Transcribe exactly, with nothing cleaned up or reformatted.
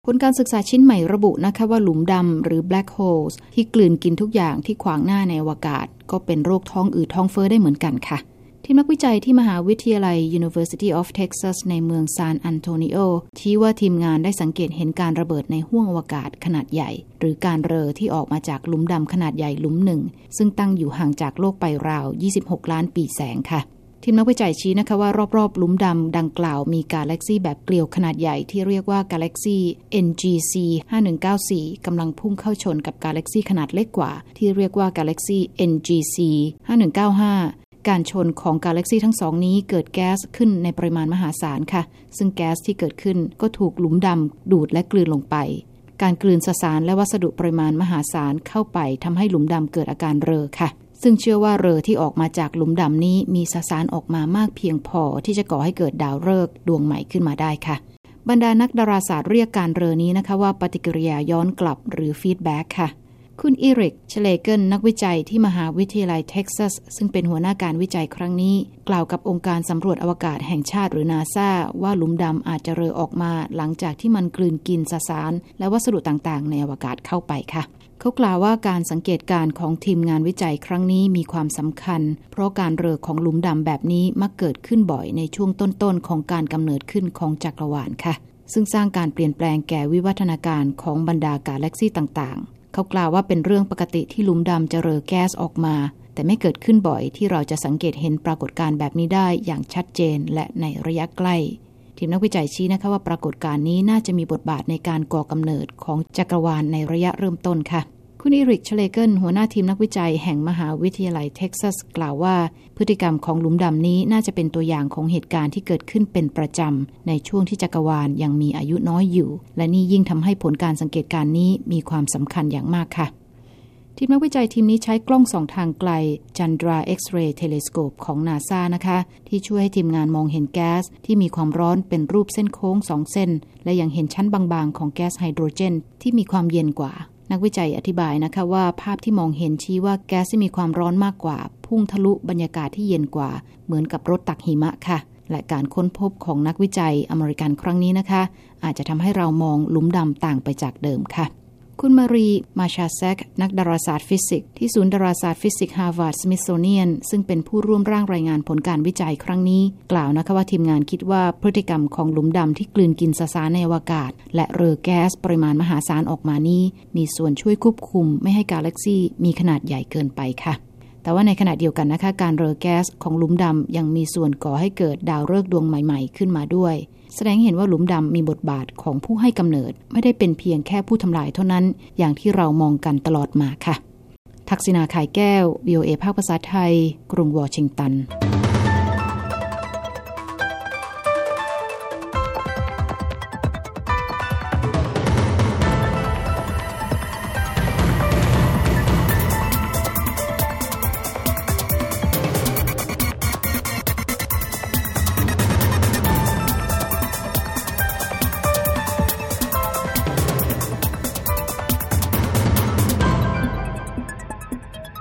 ผลการศึกษาชิ้นใหม่ระบุนะคะว่าหลุมดำหรือ black holes ที่กลืนกินทุกอย่างที่ขวางหน้าในอวกาศก็เป็นโรคท้องอืดท้องเฟ้อได้เหมือนกันค่ะทีมนักวิจัยที่มหาวิทยาลัย University of Texas ในเมืองซานอันโตนิโอชี้ว่าทีมงานได้สังเกตเห็นการระเบิดในห้วงอวกาศขนาดใหญ่หรือการเรอที่ออกมาจากหลุมดำขนาดใหญ่หลุมหนึ่งซึ่งตั้งอยู่ห่างจากโลกไปราวยี่สิบหกล้านปีแสงค่ะทีมนักวิจัยชี้นะคะว่ารอบๆหลุมดำดังกล่าวมีกาแล็กซี่แบบเกลียวขนาดใหญ่ที่เรียกว่ากาแล็กซี่ เอ็น จี ซี ห้าหนึ่งเก้าสี่ กำลังพุ่งเข้าชนกับกาแล็กซี่ขนาดเล็กกว่าที่เรียกว่ากาแล็กซี่ เอ็น จี ซี ห้าหนึ่งเก้าห้า การชนของกาแล็กซี่ทั้งสองนี้เกิดแก๊สขึ้นในปริมาณมหาศาลค่ะซึ่งแก๊สที่เกิดขึ้นก็ถูกหลุมดำดูดและกลืนลงไปการกลืนสสารและวัสดุปริมาณมหาศาลเข้าไปทำให้หลุมดำเกิดอาการเรอค่ะซึ่งเชื่อว่าเรอที่ออกมาจากหลุมดำนี้มีสสารออกมามากเพียงพอที่จะก่อให้เกิดดาวฤกษ์ดวงใหม่ขึ้นมาได้ค่ะบรรดานักดาราศาสตร์เรียกการเรอนี้นะคะว่าปฏิกิริยาย้อนกลับหรือฟีดแบ็กค่ะคุณอีริก เชเลเกิลนักวิจัยที่มหาวิทยาลัยเท็กซัสซึ่งเป็นหัวหน้าการวิจัยครั้งนี้กล่าวกับองค์การสำรวจอวกาศแห่งชาติหรือ นาซา ว่าหลุมดำอาจจะเรอออกมาหลังจากที่มันกลืนกินสสารและวัสดุต่างๆในอวกาศเข้าไปค่ะเขากล่าวว่าการสังเกตการณ์ของทีมงานวิจัยครั้งนี้มีความสำคัญเพราะการเรอของหลุมดำแบบนี้มักเกิดขึ้นบ่อยในช่วงต้นๆของการกำเนิดขึ้นของจักรวาลค่ะซึ่งสร้างการเปลี่ยนแปลงแก่วิวัฒนาการของบรรดากาแล็กซี่ต่างๆเขากล่าวว่าเป็นเรื่องปกติที่หลุมดำจะเรอแก๊สออกมาแต่ไม่เกิดขึ้นบ่อยที่เราจะสังเกตเห็นปรากฏการณ์แบบนี้ได้อย่างชัดเจนและในระยะใกล้ทีมนักวิจัยชี้นะคะว่าปรากฏการณ์นี้น่าจะมีบทบาทในการก่อกำเนิดของจักรวาลในระยะเริ่มต้นค่ะคุณอีริก เชเลเกิลหัวหน้าทีมนักวิจัยแห่งมหาวิทยาลัยเท็กซัสกล่าวว่าพฤติกรรมของหลุมดำนี้น่าจะเป็นตัวอย่างของเหตุการณ์ที่เกิดขึ้นเป็นประจำในช่วงที่จักรวาลยังมีอายุน้อยอยู่และนี่ยิ่งทำให้ผลการสังเกตการณ์นี้มีความสำคัญอย่างมากค่ะทีมนักวิจัยทีมนี้ใช้กล้องส่องทางไกล Chandra X-ray Telescope ของ นาซา นะคะที่ช่วยให้ทีมงานมองเห็นแก๊สที่มีความร้อนเป็นรูปเส้นโค้งสองเส้นและยังเห็นชั้นบางๆของแก๊สไฮโดรเจนที่มีความเย็นกว่านักวิจัยอธิบายนะคะว่าภาพที่มองเห็นชี้ว่าแก๊สที่มีความร้อนมากกว่าพุ่งทะลุบรรยากาศที่เย็นกว่าเหมือนกับรถตักหิมะค่ะและการค้นพบของนักวิจัยอเมริกันครั้งนี้นะคะอาจจะทำให้เรามองหลุมดำต่างไปจากเดิมค่ะคุณมารีมาชาแซกนักดาราศาสตร์ฟิสิกส์ที่ศูนย์ดาราศาสตร์ฟิสิกส์ฮาร์วาร์ดสมิธโซเนียนซึ่งเป็นผู้ร่วมร่างรายงานผลการวิจัยครั้งนี้กล่าวนะคะว่าทีมงานคิดว่าพฤติกรรมของหลุมดำที่กลืนกินสสารในอวกาศและเรอแก๊สปริมาณมหาศาลออกมานี้มีส่วนช่วยควบคุมไม่ให้กาแล็กซี่มีขนาดใหญ่เกินไปค่ะแต่ว่าในขณะเดียวกันนะคะการเรอแก๊สของหลุมดำยังมีส่วนก่อให้เกิดดาวฤกษ์ดวงใหม่ๆขึ้นมาด้วยแสดงเห็นว่าหลุมดำมีบทบาทของผู้ให้กำเนิดไม่ได้เป็นเพียงแค่ผู้ทำลายเท่านั้นอย่างที่เรามองกันตลอดมาค่ะทักษิณา ข่ายแก้ว วี โอ เอ ภาคภาษาไทยกรุงวอชิงตัน